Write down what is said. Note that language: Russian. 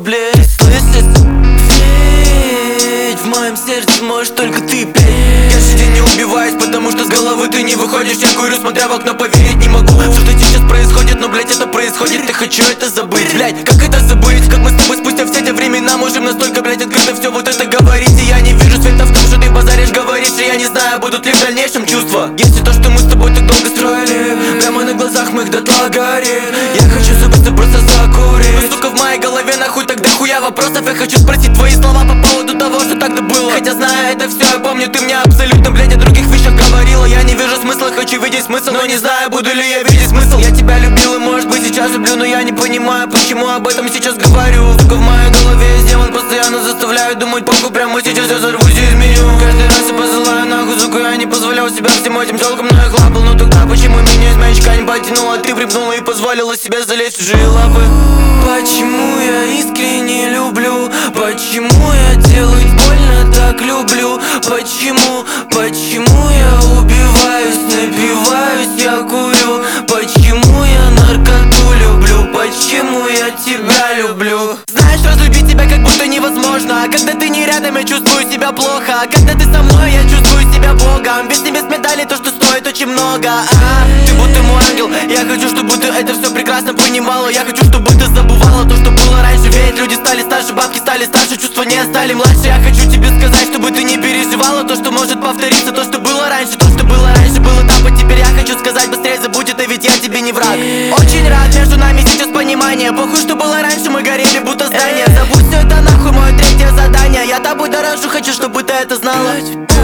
блядь, слышишь? Ведь в моем сердце можешь только ты, блядь. Каждый день не убиваюсь, потому что с головы ты не выходишь. Я курю, смотря в окно, поверить не могу, что сейчас происходит, но, блядь, это происходит. Я хочу это забыть, блядь, как это забыть? Как мы с тобой спустя все эти времена можем настолько, блядь, открыто все вот это говорить. И я не вижу света в том, что ты базаришь, говоришь. И я не знаю, будут ли в дальнейшем чувства, если то, что мы с тобой так долго строили, прямо на глазах моих дотла горит. Я хочу забыться, просто закурить. Но, сука, в моей голове нахуй так дохуя вопросов. Я хочу спросить твои слова по поводу того, что тогда было. Хотя знаю это все, я помню, ты мне абсолютно, блядь, о других вещах говорила. Я не вижу смысла, хочу видеть смысл, но не знаю, буду ли я видеть смысл. Я тебя любил и, может быть, сейчас люблю, но я не понимаю, почему об этом сейчас говорю. Сука, в моей голове есть демон, постоянно заставляю думать, похуй, прямо сейчас я взорвусь и изменю. Каждый раз я посылаю нахуй, сука, я не позволял себя всем этим телкам, но их лапал. Но тогда почему меня из мячика не потянула? Ты припнула и позволила себе залезть в чужие лапы. Почему я искренне люблю? Почему я делать больно так люблю? Почему я убиваюсь, напиваюсь, я курю? Почему я наркоту люблю? Почему я тебя люблю? Знаешь, разлюбить тебя как будто невозможно. А когда ты не рядом, я чувствую себя плохо. А когда ты со мной, я чувствую себя богом. Ведь небес медали то, что стоит очень много. Ты будто мой ангел. Я хочу, чтобы ты это все прекрасно понимала. Я хочу, чтобы ты забывала то, что было раньше. Ведь люди стали старше, бабки стали старше, чувства не стали младше. Я хочу тебе сказать, чтобы ты не переживала то, что может повториться. То, что было раньше, то, что было раньше, было там. А теперь я хочу сказать, быстрее забудь это, ведь я тебе не враг. Очень рад, между нами сейчас понимание. Похуй, что было раньше, мы горели будто здание. Забудь все это нахуй, мое третье задание. Я тобой дорожу, хочу, чтобы ты это знала.